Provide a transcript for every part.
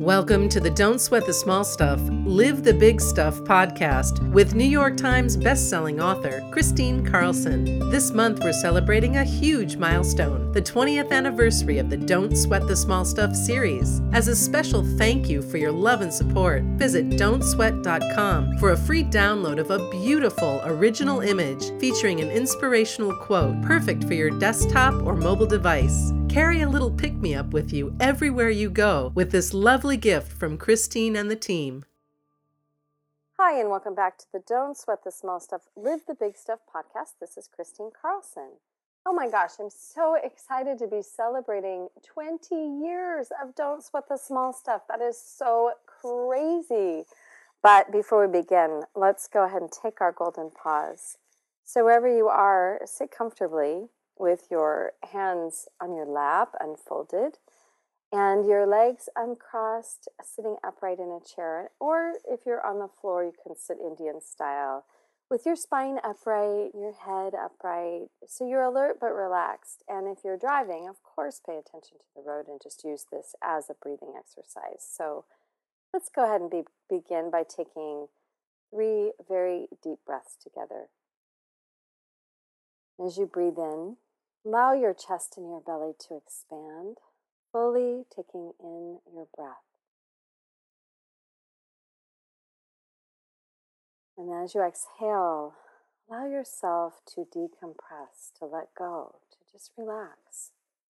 Welcome to the Don't Sweat the Small Stuff, Live the Big Stuff podcast with New York Times bestselling author Kristine Carlson. This month we're celebrating a huge milestone, the 20th anniversary of the Don't Sweat the Small Stuff series. As a special thank you for your love and support, visit don'tsweat.com for a free download of a beautiful original image featuring an inspirational quote perfect for your desktop or mobile device. Carry a little pick-me-up with you everywhere you go with this lovely gift from Kristine and the team. Hi, and welcome back to the Don't Sweat the Small Stuff, Live the Big Stuff podcast. This is Kristine Carlson. Oh my gosh, I'm so excited to be celebrating 20 years of Don't Sweat the Small Stuff. That is so crazy. But before we begin, let's go ahead and take our golden pause. So wherever you are, sit comfortably with your hands on your lap unfolded and your legs uncrossed, sitting upright in a chair. Or if you're on the floor, you can sit Indian style with your spine upright, your head upright, so you're alert but relaxed. And if you're driving, of course, pay attention to the road and just use this as a breathing exercise. So let's go ahead and begin by taking 3 very deep breaths together. As you breathe in, allow your chest and your belly to expand, fully taking in your breath. And as you exhale, allow yourself to decompress, to let go, to just relax.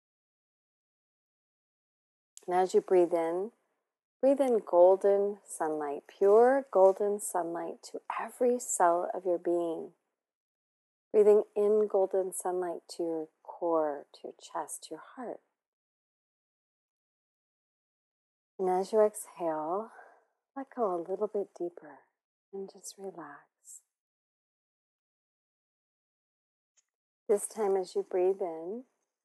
And as you breathe in golden sunlight, pure golden sunlight to every cell of your being. Breathing in golden sunlight to your core, to your chest, to your heart. And as you exhale, let go a little bit deeper and just relax. This time as you breathe in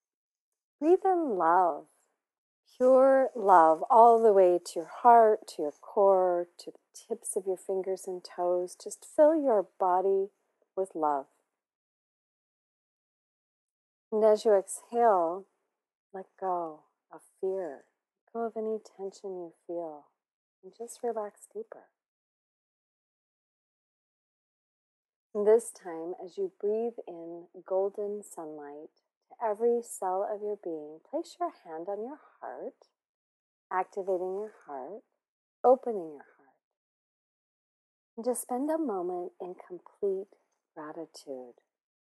love, pure love, all the way to your heart, to your core, to the tips of your fingers and toes. Just fill your body with love. And as you exhale, let go of fear. Let go of any tension you feel. And just relax deeper. And this time, as you breathe in golden sunlight to every cell of your being, place your hand on your heart, activating your heart, opening your heart. And just spend a moment in complete gratitude.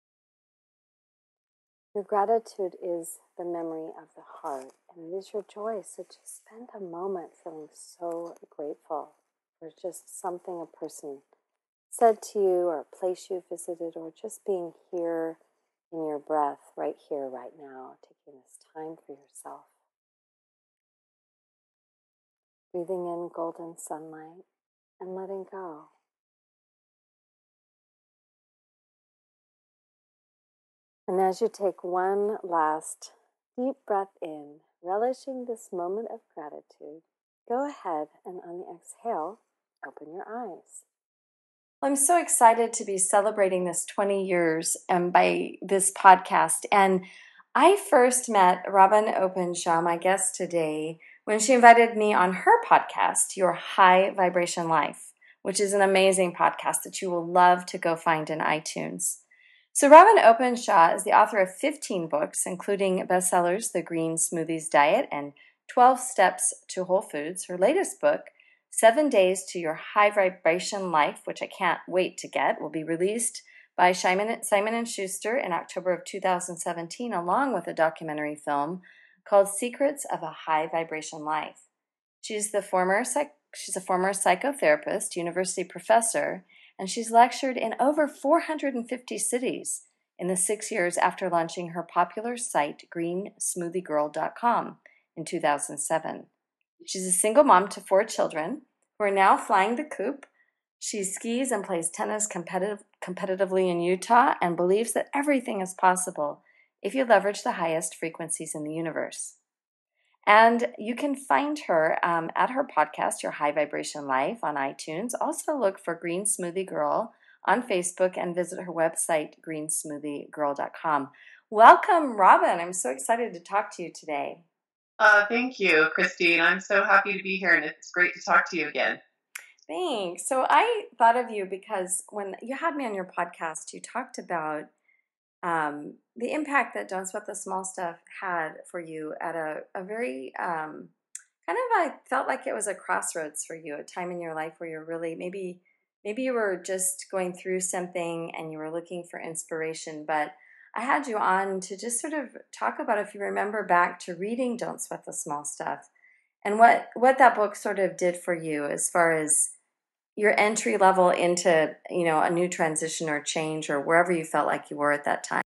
Your gratitude is the memory of the heart, and it is your joy. So just spend a moment feeling so grateful for just something a person said to you, or a place you visited, or just being here in your breath, right here, right now, taking this time for yourself. Breathing in golden sunlight and letting go. And as you take one last deep breath in, relishing this moment of gratitude, go ahead and on the exhale, open your eyes. I'm so excited to be celebrating this 20 years by this podcast. And I first met Robin Openshaw, my guest today, when she invited me on her podcast, Your High Vibration Life, which is an amazing podcast that you will love to go find in iTunes. So Robin Openshaw is the author of 15 books, including bestsellers, The Green Smoothies Diet and 12 Steps to Whole Foods. Her latest book, 7 Days to Your High Vibration Life, which I can't wait to get, will be released by Simon & Schuster in October of 2017, along with a documentary film called Secrets of a High Vibration Life. She's a former psychotherapist, university professor, and she's lectured in over 450 cities in the 6 years after launching her popular site, greensmoothiegirl.com, in 2007. She's a single mom to 4 children who are now flying the coop. She skis and plays tennis competitively in Utah and believes that everything is possible if you leverage the highest frequencies in the universe. And you can find her at her podcast, Your High Vibration Life, on iTunes. Also look for Green Smoothie Girl on Facebook and visit her website, greensmoothiegirl.com. Welcome, Robin. I'm so excited to talk to you today. Thank you, Christine. I'm so happy to be here, and it's great to talk to you again. Thanks. So I thought of you because when you had me on your podcast, you talked about the impact that Don't Sweat the Small Stuff had for you at a very I felt like it was a crossroads for you, a time in your life where you're really maybe you were just going through something and you were looking for inspiration. But I had you on to just sort of talk about, if you remember back to reading Don't Sweat the Small Stuff, and what that book sort of did for you as far as your entry level into, a new transition or change or wherever you felt like you were at that time.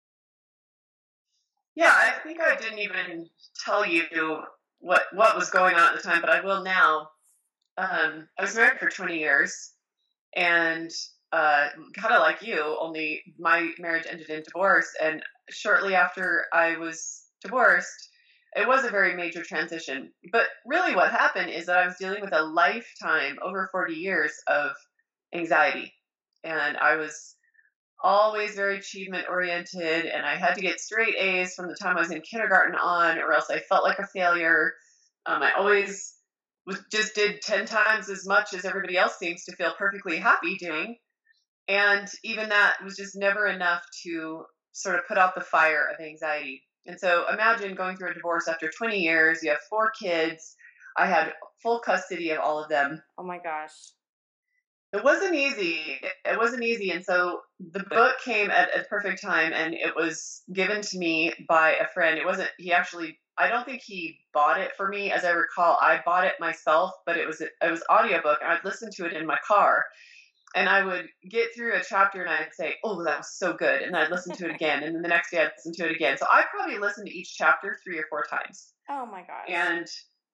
Yeah, I think I didn't even tell you what was going on at the time, but I will now. I was married for 20 years, and kind of like you, only my marriage ended in divorce. And shortly after I was divorced, it was a very major transition. But really, what happened is that I was dealing with a lifetime, over 40 years of anxiety, and I was always very achievement oriented, and I had to get straight A's from the time I was in kindergarten on, or else I felt like a failure. I always just did 10 times as much as everybody else seems to feel perfectly happy doing. And even that was just never enough to sort of put out the fire of anxiety. And so imagine going through a divorce after 20 years, you have 4 kids. I had full custody of all of them. Oh my gosh. It wasn't easy. It wasn't easy. And so the book came at a perfect time, and it was given to me by a friend. I don't think he bought it for me. As I recall, I bought it myself, but it was audiobook, and I'd listen to it in my car. And I would get through a chapter and I'd say, "Oh, that was so good." And I'd listen to it again. And then the next day I'd listen to it again. So I probably listened to each chapter 3 or 4 times. Oh my gosh. And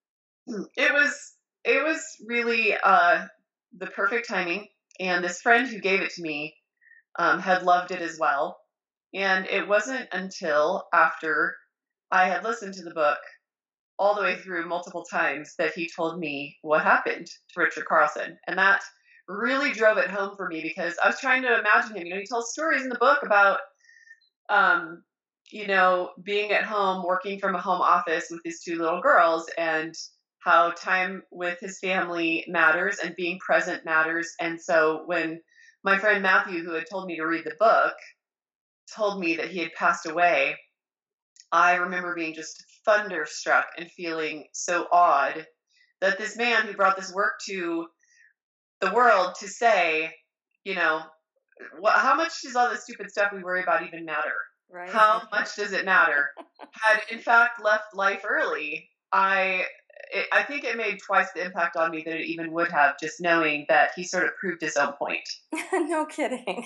it was really the perfect timing. And this friend who gave it to me had loved it as well. And it wasn't until after I had listened to the book all the way through multiple times that he told me what happened to Richard Carlson. And that really drove it home for me, because I was trying to imagine him. He tells stories in the book about, being at home, working from a home office with his 2 little girls, and how time with his family matters and being present matters. And so when my friend Matthew, who had told me to read the book, told me that he had passed away, I remember being just thunderstruck and feeling so awed that this man who brought this work to the world to say, how much does all this stupid stuff we worry about even matter? Right. How much does it matter? Had in fact left life early, I think it made twice the impact on me that it even would have, just knowing that he sort of proved his own point. No kidding.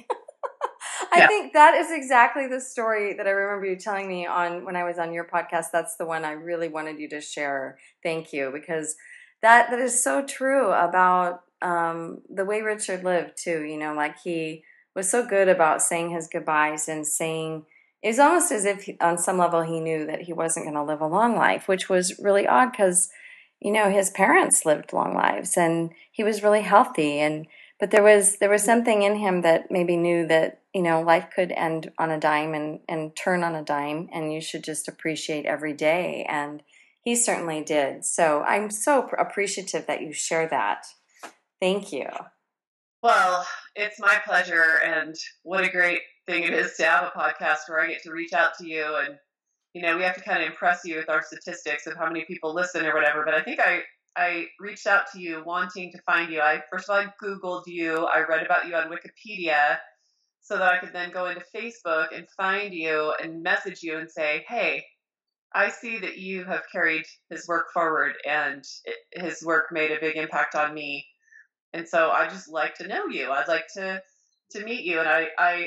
I think that is exactly the story that I remember you telling me when I was on your podcast. That's the one I really wanted you to share. Thank you, because that is so true about the way Richard lived too. Like he was so good about saying his goodbyes and saying, it was almost as if on some level he knew that he wasn't going to live a long life, which was really odd because, his parents lived long lives and he was really healthy. But there was something in him that maybe knew that, life could end on a dime and turn on a dime, and you should just appreciate every day. And he certainly did. So I'm so appreciative that you share that. Thank you. Well, it's my pleasure, and what a great thing it is to have a podcast where I get to reach out to you, and we have to kind of impress you with our statistics of how many people listen or whatever. But I think I reached out to you wanting to find you. First of all, I Googled you. I read about you on Wikipedia so that I could then go into Facebook and find you and message you and say, "Hey, I see that you have carried his work forward, and his work made a big impact on me. And so I just like to know you. I'd like to meet you." And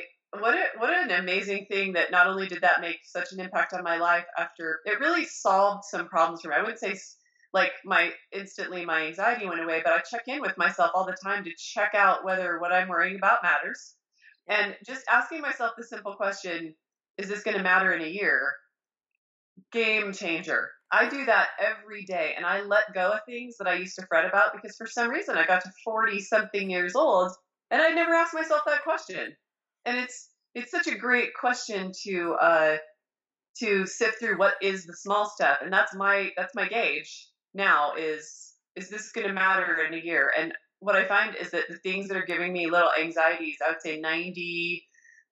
what an amazing thing that not only did that make such an impact on my life, after it really solved some problems for me. I wouldn't say like my anxiety went away, but I check in with myself all the time to check out whether what I'm worrying about matters. And just asking myself the simple question, is this going to matter in a year? Game changer. I do that every day, and I let go of things that I used to fret about, because for some reason I got to 40 something years old and I never asked myself that question. And it's such a great question to to sift through what is the small stuff. And that's my gauge now is this going to matter in a year? And what I find is that the things that are giving me little anxieties, I would say 99%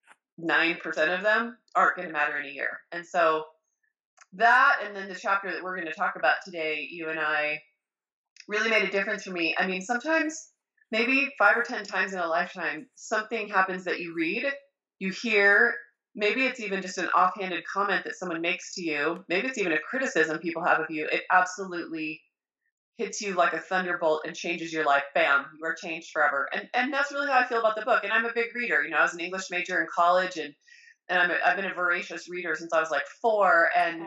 of them aren't going to matter in a year. And so that, and then the chapter that we're going to talk about today, you and I, really made a difference for me. I mean, sometimes, maybe 5 or 10 times in a lifetime, something happens that you read, you hear, maybe it's even just an offhanded comment that someone makes to you, maybe it's even a criticism people have of you. It absolutely hits you like a thunderbolt and changes your life. Bam, you are changed forever. And that's really how I feel about the book. And I'm a big reader. You know, I was an English major in college, and I've been a voracious reader since I was like 4, and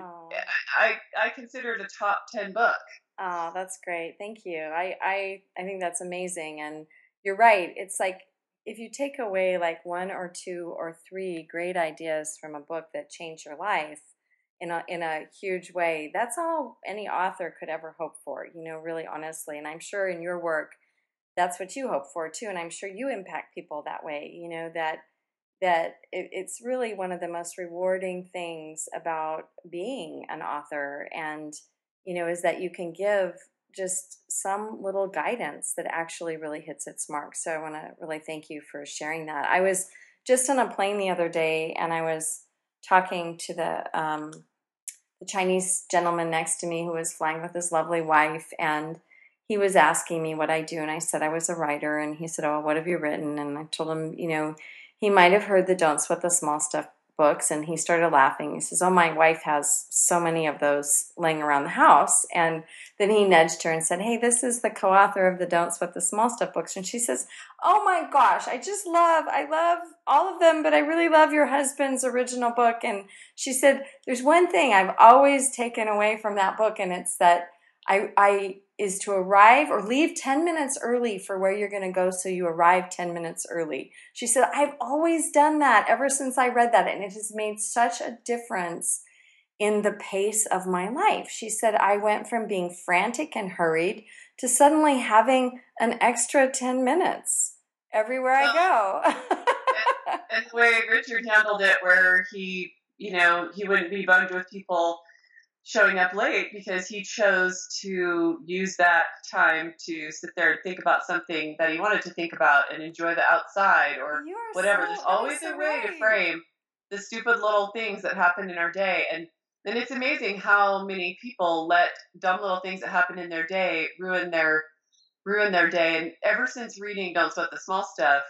I consider it a top 10 book. Oh, that's great. Thank you. I think that's amazing. And you're right. It's like if you take away like 1 or 2 or 3 great ideas from a book that changed your life in a huge way, that's all any author could ever hope for, you know, really honestly. And I'm sure in your work, that's what you hope for too. And I'm sure you impact people that way, you know, that it's really one of the most rewarding things about being an author, and you know, is that you can give just some little guidance that actually really hits its mark. So I want to really thank you for sharing that. I was just on a plane the other day, and I was talking to the Chinese gentleman next to me who was flying with his lovely wife, and he was asking me what I do, and I said I was a writer, and he said, "Oh, what have you written?" And I told him, you know, he might have heard the Don't Sweat the Small Stuff books, and he started laughing. He says, "Oh, my wife has so many of those laying around the house." And then he nudged her and said, "Hey, this is the co-author of the Don't Sweat the Small Stuff books." And she says, "Oh my gosh, I love all of them, but I really love your husband's original book." And she said, "There's one thing I've always taken away from that book, and it's that I is to arrive or leave 10 minutes early for where you're going to go, so you arrive 10 minutes early." She said, "I've always done that ever since I read that, and it has made such a difference in the pace of my life." She said, "I went from being frantic and hurried to suddenly having an extra 10 minutes everywhere I go." And the way Richard handled it, where he, you know, he wouldn't be bugged with people showing up late because he chose to use that time to sit there and think about something that he wanted to think about and enjoy the outside or whatever. There's always a way to frame the stupid little things that happen in our day. And it's amazing how many people let dumb little things that happen in their day ruin their day. And ever since reading Don't Sweat the Small Stuff,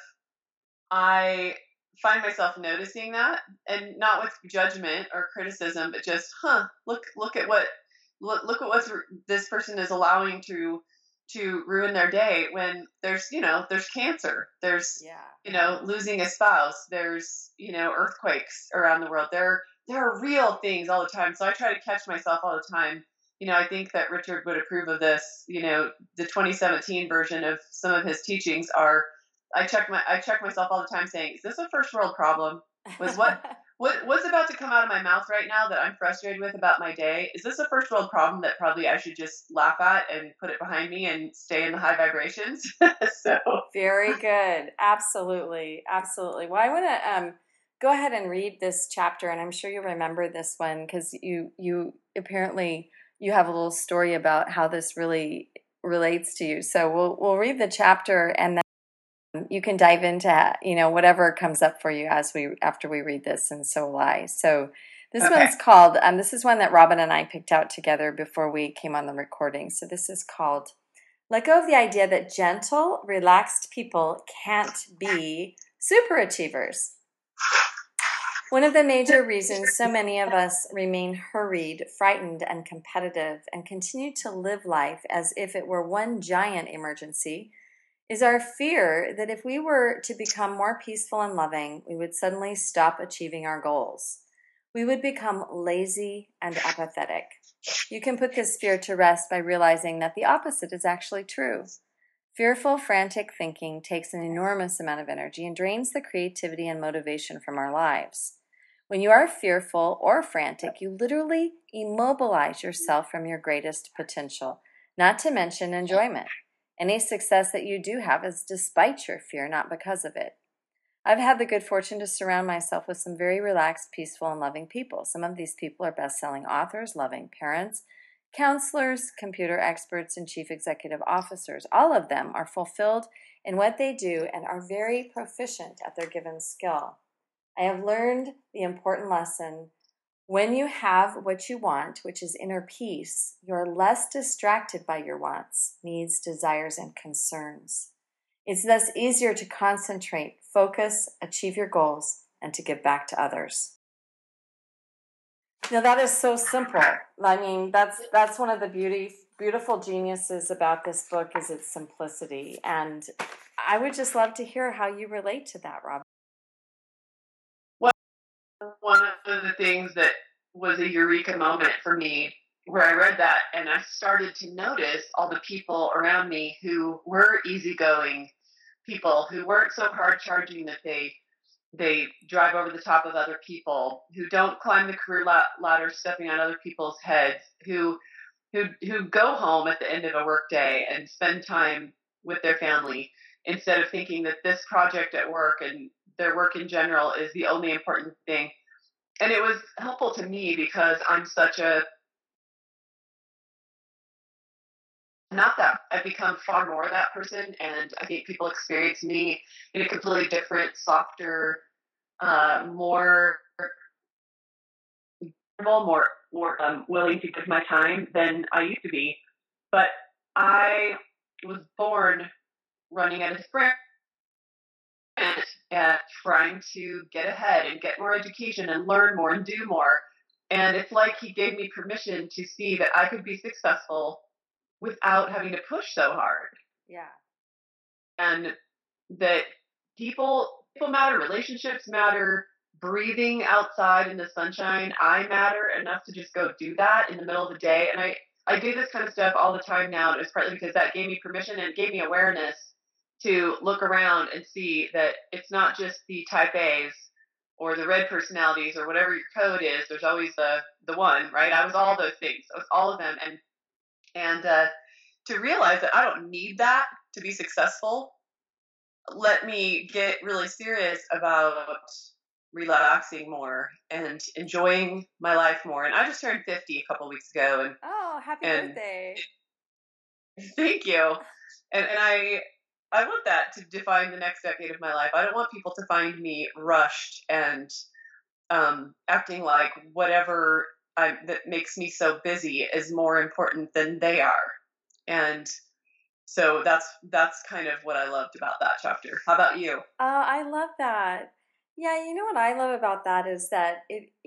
I find myself noticing that, and not with judgment or criticism, but just, look at what this person is allowing to ruin their day, when there's cancer, there's losing a spouse, there's earthquakes around the world. There are real things all the time. So I try to catch myself all the time. I think that Richard would approve of this. The 2017 version of some of his teachings are, I check myself all the time saying, is this a first world problem? What's about to come out of my mouth right now that I'm frustrated with about my day? Is this a first world problem that probably I should just laugh at and put it behind me and stay in the high vibrations? So very good. Absolutely. Absolutely. Well, I want to go ahead and read this chapter, and I'm sure you remember this one because you apparently you have a little story about how this really relates to you. So we'll read the chapter, and then you can dive into whatever comes up for you after we read this, and so will I. So this one's called this is one that Robin and I picked out together before we came on the recording. So this is called "Let Go of the Idea That Gentle, Relaxed People Can't Be Superachievers." One of the major reasons so many of us remain hurried, frightened, and competitive and continue to live life as if it were one giant emergency is our fear that if we were to become more peaceful and loving, we would suddenly stop achieving our goals. We would become lazy and apathetic. You can put this fear to rest by realizing that the opposite is actually true. Fearful, frantic thinking takes an enormous amount of energy and drains the creativity and motivation from our lives. When you are fearful or frantic, you literally immobilize yourself from your greatest potential, not to mention enjoyment. Any success that you do have is despite your fear, not because of it. I've had the good fortune to surround myself with some very relaxed, peaceful, and loving people. Some of these people are best-selling authors, loving parents, counselors, computer experts, and chief executive officers. All of them are fulfilled in what they do and are very proficient at their given skill. I have learned the important lesson: when you have what you want, which is inner peace, you're less distracted by your wants, needs, desires, and concerns. It's thus easier to concentrate, focus, achieve your goals, and to give back to others. That is so simple. I mean, that's one of the beautiful geniuses about this book is its simplicity. And I would just love to hear how you relate to that, Rob. Well, one of the things that was a eureka moment for me where I read that and I started to notice all the people around me who were easygoing people, who weren't so hard charging that they drive over the top of other people, who don't climb the career ladder stepping on other people's heads, who go home at the end of a workday and spend time with their family instead of thinking that this project at work and their work in general is the only important thing. And it was helpful to me because I'm such a not that I've become far more that person, and I think people experience me in a completely different, softer, more willing to give my time than I used to be. But I was born running at a sprint and trying to get ahead and get more education and learn more and do more. And it's like he gave me permission to see that I could be successful without having to push so hard. Yeah. And that people matter, relationships matter, breathing outside in the sunshine, I matter enough to just go do that in the middle of the day. And I do this kind of stuff all the time now. And it's partly because that gave me permission and it gave me awareness to look around and see that it's not just the type A's or the red personalities or whatever your code is. There's always the one, right? I was all those things. I was all of them. And to realize that I don't need that to be successful, let me get really serious about relaxing more and enjoying my life more. And I just turned 50 a couple weeks ago. And happy birthday. Thank you. And I want that to define the next decade of my life. I don't want people to find me rushed and acting like whatever that makes me so busy is more important than they are. And so that's kind of what I loved about that chapter. How about you? I love that. Yeah, you know what I love about that is that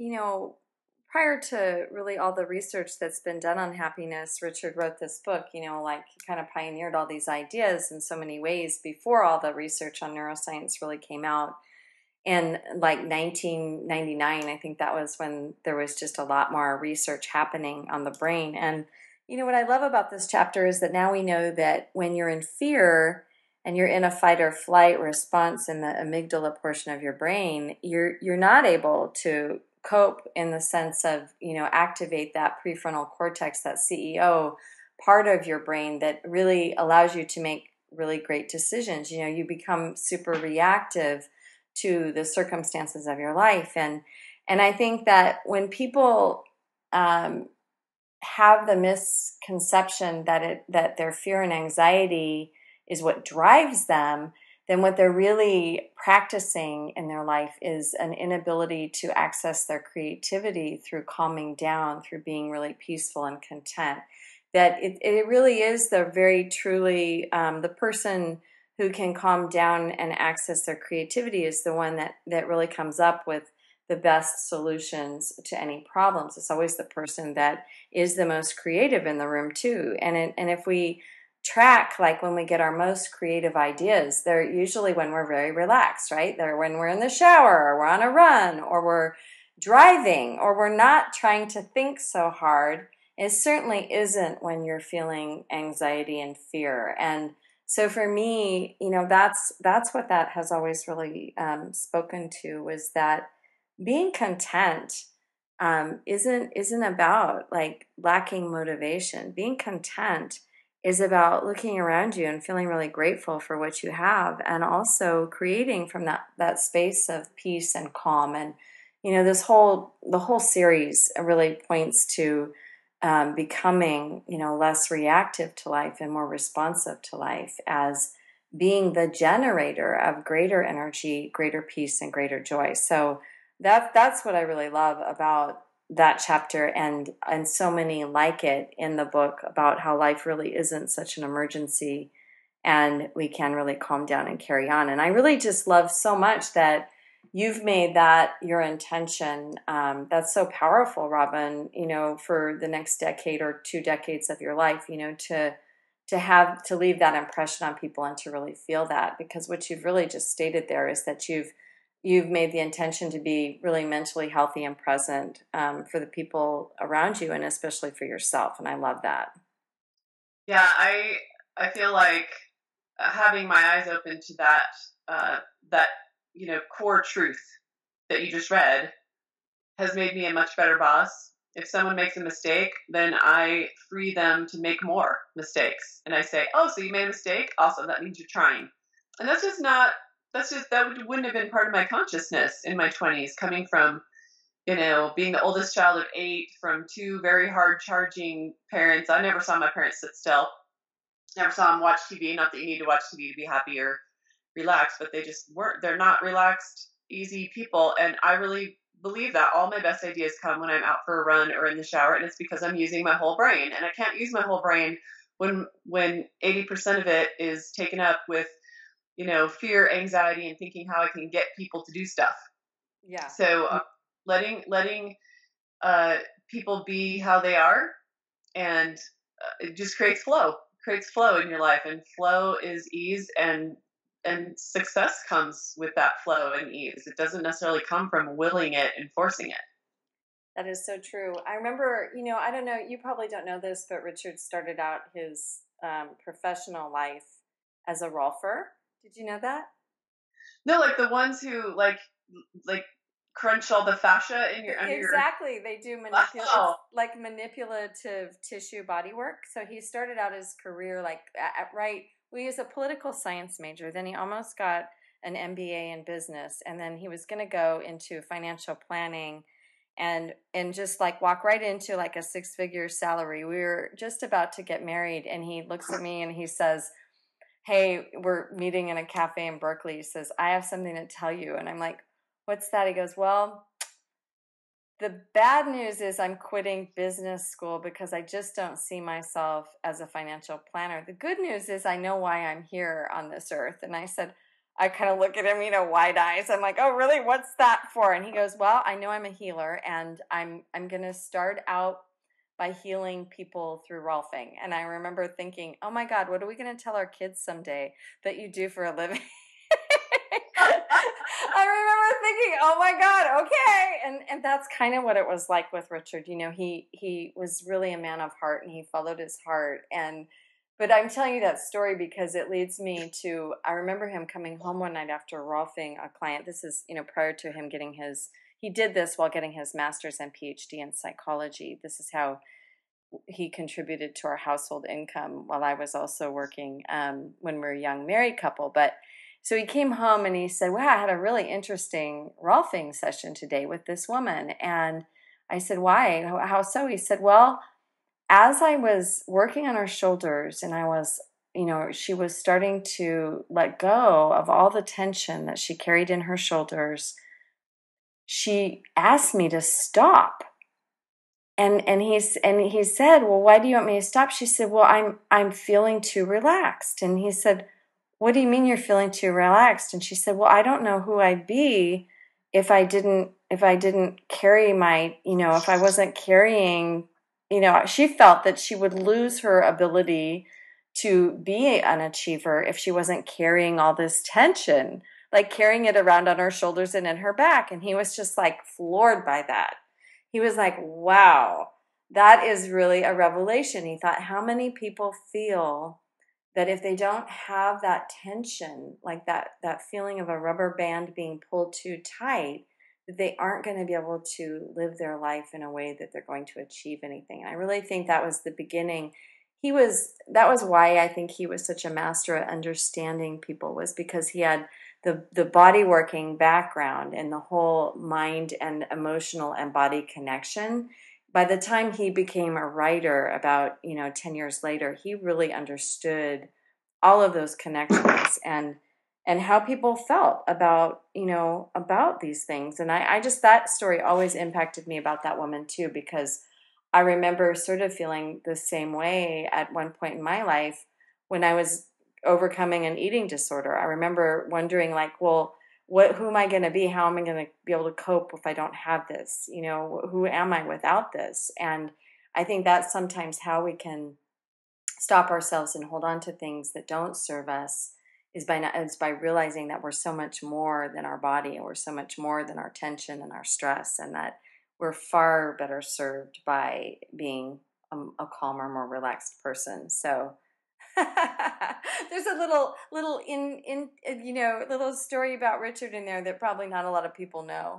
prior to really all the research that's been done on happiness, Richard wrote this book, like he kind of pioneered all these ideas in so many ways before all the research on neuroscience really came out. And like 1999, I think that was when there was just a lot more research happening on the brain. And what I love about this chapter is that now we know that when you're in fear and you're in a fight or flight response in the amygdala portion of your brain, you're not able to cope in the sense of, activate that prefrontal cortex, that CEO part of your brain that really allows you to make really great decisions. You become super reactive to the circumstances of your life. And I think that when people have the misconception that their fear and anxiety is what drives them, then what they're really practicing in their life is an inability to access their creativity through calming down, through being really peaceful and content. That it really is the very truly, the person who can calm down and access their creativity is the one that really comes up with the best solutions to any problems. It's always the person that is the most creative in the room too. And if we track, like when we get our most creative ideas, they're usually when we're very relaxed, right? They're when we're in the shower, or we're on a run, or we're driving, or we're not trying to think so hard. It certainly isn't when you're feeling anxiety and fear. And so for me, that's what that has always really spoken to, was that being content isn't about like lacking motivation. Being content is about looking around you and feeling really grateful for what you have, and also creating from that space of peace and calm. And the whole series really points to becoming less reactive to life and more responsive to life, as being the generator of greater energy, greater peace, and greater joy. So that's what I really love about that chapter, and so many like it in the book, about how life really isn't such an emergency, and we can really calm down and carry on. And I really just love so much that you've made that your intention. That's so powerful, Robin, for the next decade or 2 decades of your life, to leave that impression on people and to really feel that. Because what you've really just stated there is that you've made the intention to be really mentally healthy and present for the people around you, and especially for yourself. And I love that. Yeah, I feel like having my eyes open to that core truth that you just read has made me a much better boss. If someone makes a mistake, then I free them to make more mistakes. And I say, oh, so you made a mistake? Awesome. That means you're trying. And that wouldn't have been part of my consciousness in my 20s, coming from, being the oldest child of 8, from 2 very hard charging parents. I never saw my parents sit still. Never saw them watch TV. Not that you need to watch TV to be happy or relaxed, but they just weren't. They're not relaxed, easy people. And I really believe that all my best ideas come when I'm out for a run or in the shower, and it's because I'm using my whole brain. And I can't use my whole brain when 80% of it is taken up with fear, anxiety, and thinking how I can get people to do stuff. Yeah. So letting people be how they are, and it just creates flow in your life. And flow is ease, and success comes with that flow and ease. It doesn't necessarily come from willing it and forcing it. That is so true. I remember, I don't know, you probably don't know this, but Richard started out his professional life as a rolfer. Did you know that? No, like the ones who like crunch all the fascia in your exactly. They do like manipulative tissue body work. So he started out his career he was a political science major. Then he almost got an MBA in business, and then he was going to go into financial planning and just walk right into a 6-figure salary. We were just about to get married, and he looks at me and he says, hey, we're meeting in a cafe in Berkeley. He says, I have something to tell you. And I'm like, what's that? He goes, well, the bad news is I'm quitting business school because I just don't see myself as a financial planner. The good news is I know why I'm here on this earth. And I said, I kind of look at him, wide eyes. I'm like, oh, really? What's that for? And he goes, well, I know I'm a healer, and I'm going to start out by healing people through rolfing. And I remember thinking, oh my God, what are we going to tell our kids someday that you do for a living? I remember thinking, oh my God, okay. And that's kind of what it was like with Richard. He was really a man of heart, and he followed his heart. But I'm telling you that story because it leads me to, I remember him coming home one night after rolfing a client. This is, prior to him getting he did this while getting his master's and PhD in psychology. This is how he contributed to our household income while I was also working when we were a young married couple. But so he came home and he said, wow, I had a really interesting rolfing session today with this woman. And I said, why? How so? He said, well, as I was working on her shoulders, and I was, she was starting to let go of all the tension that she carried in her shoulders, she asked me to stop. And he said, well, why do you want me to stop? She said, well, I'm feeling too relaxed. And he said, what do you mean you're feeling too relaxed? And she said, well, I don't know who I'd be if I didn't carry my, if I wasn't carrying, she felt that she would lose her ability to be an achiever if she wasn't carrying all this tension, carrying it around on her shoulders and in her back. And he was just floored by that. He was like, wow, that is really a revelation. He thought, how many people feel that if they don't have that tension, that feeling of a rubber band being pulled too tight, that they aren't going to be able to live their life in a way that they're going to achieve anything. And I really think that was the beginning. that was why I think he was such a master at understanding people, was because he had the body working background and the whole mind and emotional and body connection. By the time he became a writer about, 10 years later, he really understood all of those connections and how people felt about, about these things. And I just, that story always impacted me about that woman too, because I remember sort of feeling the same way at one point in my life when I was overcoming an eating disorder. I remember wondering, like, well, who am I going to be? How am I going to be able to cope if I don't have this? Who am I without this? And I think that's sometimes how we can stop ourselves and hold on to things that don't serve us, is by realizing that we're so much more than our body, and we're so much more than our tension and our stress, and that we're far better served by being a calmer, more relaxed person. So there's a little little story about Richard in there that probably not a lot of people know.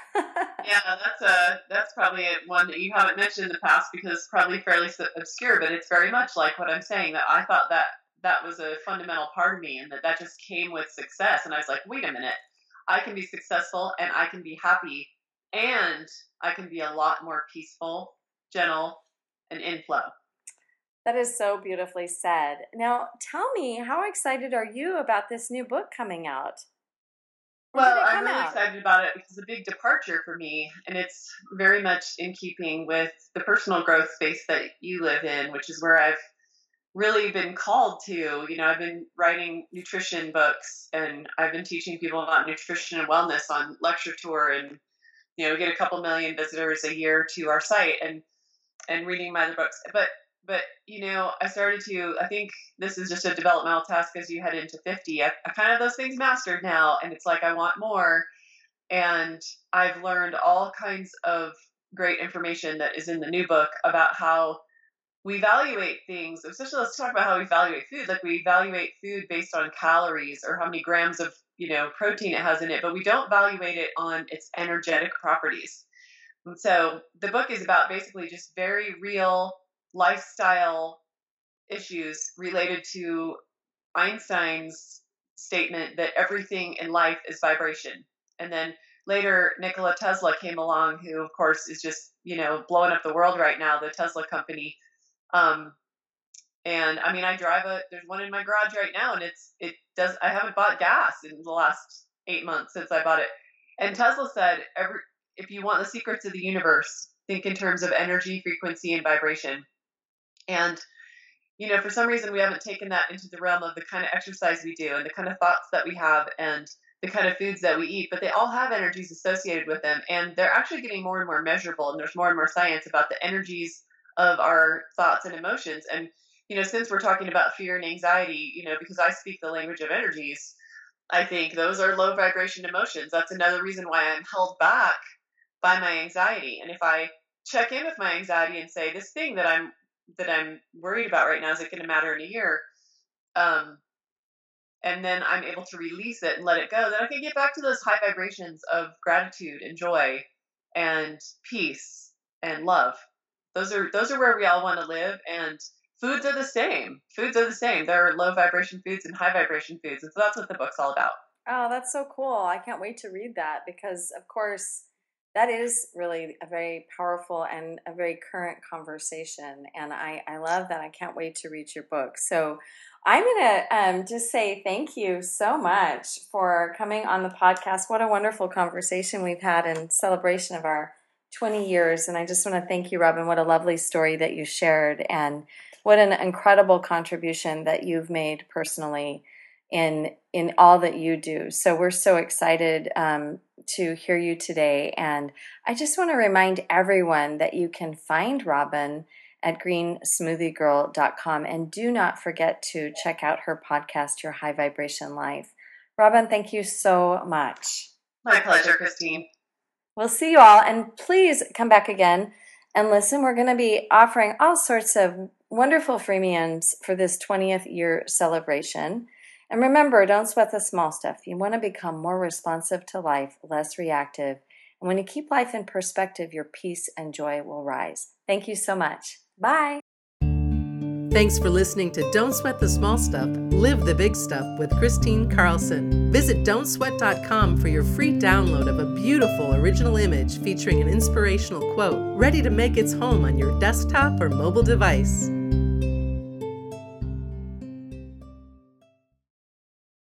Yeah, that's probably one that you haven't mentioned in the past because it's probably fairly obscure, but it's very much like what I'm saying, that I thought that was a fundamental part of me, and that just came with success. And I was like, wait a minute, I can be successful and I can be happy and I can be a lot more peaceful, gentle, and in flow. That is so beautifully said. Now, tell me, how excited are you about this new book coming out? Well, I'm really excited about it because it's a big departure for me, and it's very much in keeping with the personal growth space that you live in, which is where I've really been called to. I've been writing nutrition books, and I've been teaching people about nutrition and wellness on lecture tour, and we get a couple million visitors a year to our site and reading my other books. But I started to, I think this is just a developmental task as you head into 50. I kind of those things mastered now, and it's like I want more. And I've learned all kinds of great information that is in the new book about how we evaluate things. Especially, let's talk about how we evaluate food. Like, we evaluate food based on calories or how many grams of protein it has in it, but we don't evaluate it on its energetic properties. And so the book is about basically just very real lifestyle issues related to Einstein's statement that everything in life is vibration. And then later, Nikola Tesla came along, who, of course, is just, blowing up the world right now, the Tesla company. And I mean, there's one in my garage right now, and I haven't bought gas in the last 8 months since I bought it. And Tesla said, if you want the secrets of the universe, think in terms of energy, frequency, and vibration. And, for some reason, we haven't taken that into the realm of the kind of exercise we do and the kind of thoughts that we have and the kind of foods that we eat, but they all have energies associated with them. And they're actually getting more and more measurable. And there's more and more science about the energies of our thoughts and emotions. And, since we're talking about fear and anxiety, because I speak the language of energies, I think those are low vibration emotions. That's another reason why I'm held back by my anxiety. And if I check in with my anxiety and say, this thing that I'm worried about right now, is it going to matter in a year? And then I'm able to release it and let it go, then I can get back to those high vibrations of gratitude and joy and peace and love. Those are where we all want to live. And foods are the same. There are low vibration foods and high vibration foods. And so that's what the book's all about. Oh, that's so cool. I can't wait to read that because, of course, that is really a very powerful and a very current conversation. And I love that. I can't wait to read your book. So I'm going to just say thank you so much for coming on the podcast. What a wonderful conversation we've had in celebration of our 20 years. And I just want to thank you, Robin. What a lovely story that you shared. And what an incredible contribution that you've made personally in all that you do. So we're so excited to hear you today. And I just want to remind everyone that you can find Robin at greensmoothiegirl.com. And do not forget to check out her podcast, Your High Vibration Life. Robin, thank you so much. My pleasure, Christine. We'll see you all. And please come back again and listen. We're going to be offering all sorts of wonderful freemiums for this 20th year celebration. And remember, don't sweat the small stuff. You want to become more responsive to life, less reactive. And when you keep life in perspective, your peace and joy will rise. Thank you so much. Bye. Thanks for listening to Don't Sweat the Small Stuff, Live the Big Stuff with Christine Carlson. Visit don'tsweat.com for your free download of a beautiful original image featuring an inspirational quote, ready to make its home on your desktop or mobile device.